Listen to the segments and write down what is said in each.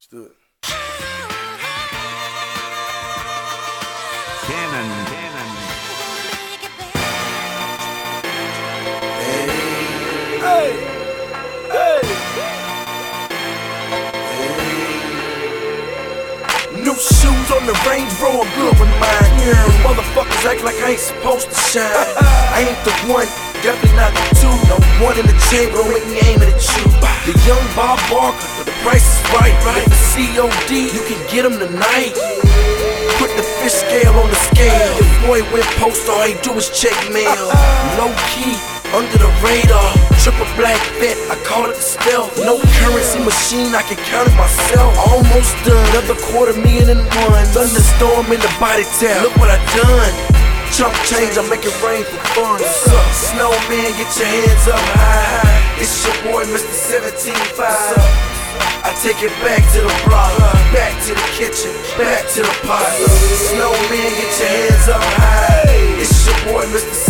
Let's do it. Cannon. Hey. New shoes on the Range Rover, good with mine. These motherfuckers act like I ain't supposed to shine. I ain't the one, definitely not the two. No one in the chamber, don't make me aiming at you. The young Bob Barker, the price is right. If it's COD, you can get them tonight. Put the fish scale on the scale. Your boy went postal, all he do is check mail. Low key, under the radar. Triple black vet, I call it the stealth. No currency machine, I can count it myself. Almost done, another $250,000 thunderstorm in the body tap. Look what I done. Chump change, I make it rain for fun. Snowman, get your hands up high. It's your boy, Mr. 17.5. I take it back to the block, back to the kitchen, back to the pot. Snowman, get your hands up high. It's your boy, Mr.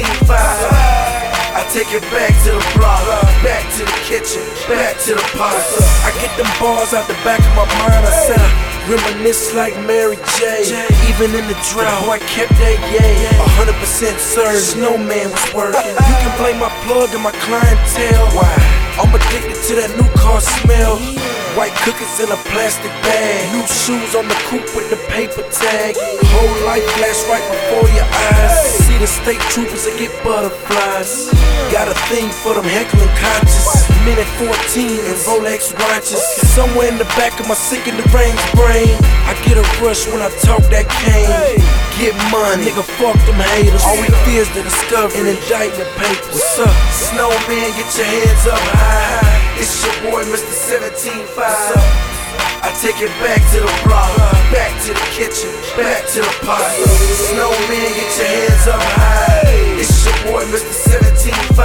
17.5. I take it back to the block, back to the kitchen, back to the pot. I get them bars out the back of my mind. I said I reminisce like Mary J. Even in the drought, I kept that yay. 100% certain, Snowman was working. You can blame my plug and my clientele. Why? I'm addicted to that new car smell. White cookies in a plastic bag. New shoes on the coupe with the paper tag. Whole life flash right before your eyes. See the state troopers that get butterflies. Got a thing for them heckling conscious. Minute 14 and Rolex watches. Somewhere in the back of my sick in the range brain, I get a rush when I talk that cane. Get money, nigga, fuck them haters. All we fear is the discovery and indictment papers. What's up? Snowman, get your hands up high. It's your boy, Mr. 17.5. I take it back to the block, back to the kitchen, back to the pot. Snowman, get your hands up high. It's your boy, Mr. 17.5.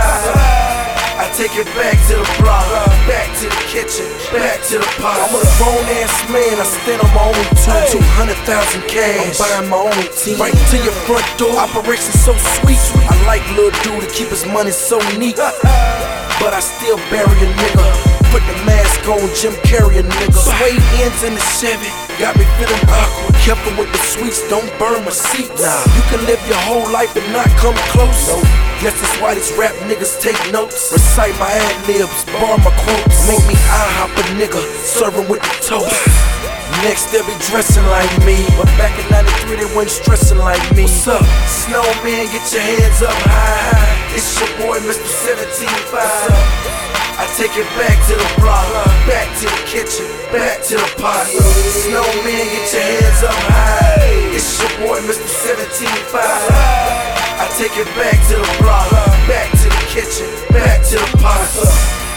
I take it back to the block, back to the kitchen, back to the pot. I'm a grown ass man, I stand on my own two. 200,000 cash, I'm buying my own team. Right to your front door, operation so sweet. I like Lil Dude to keep his money so neat, but I still bury a nigga. Put the mask on, Jim Carrey a nigga. Suede ends in the Chevy, got me feeling awkward. Careful with the sweets, don't burn my seat. You can live your whole life and not come close. Guess that's why these rap niggas take notes. Recite my ad-libs, bar my quotes. Make me IHOP a nigga, serve him with the toast. Next they'll be dressing like me, but back in 93 they wasn't stressing like me. What's up? Snowman, get your hands up high. It's your boy, Mr. 17.5. I take it back to the block, back to the kitchen, back to the pot. Snowman, get your hands up high. It's your boy, Mr. 17.5. I take it back to the block, back to the kitchen, back to the pot.